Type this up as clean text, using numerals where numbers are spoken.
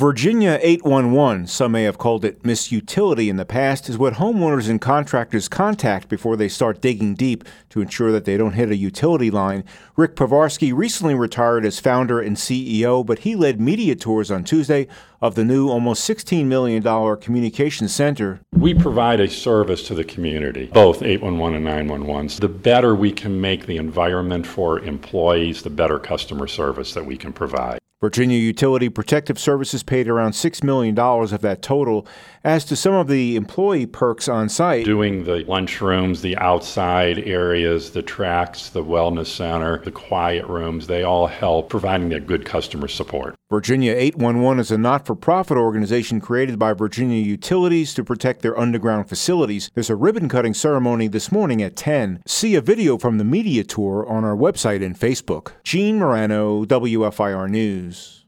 Virginia 811, some may have called it Miss Utility in the past, is what homeowners and contractors contact before they start digging deep to ensure that they don't hit a utility line. Rick Povarsky recently retired as founder and CEO, but he led media tours on Tuesday of the new almost $16 million communications center. We provide a service to the community, both 811 and 911. The better we can make the environment for employees, the better customer service that we can provide. Virginia Utility Protective Services paid around $6 million of that total. As to some of the employee perks on site, doing the lunchrooms, the outside areas, the tracks, the wellness center, the quiet rooms, they all help providing that good customer support. Virginia 811 is a not-for-profit organization created by Virginia Utilities to protect their underground facilities. There's a ribbon-cutting ceremony this morning at 10. See a video from the media tour on our website and Facebook. Gene Morano, WFIR News.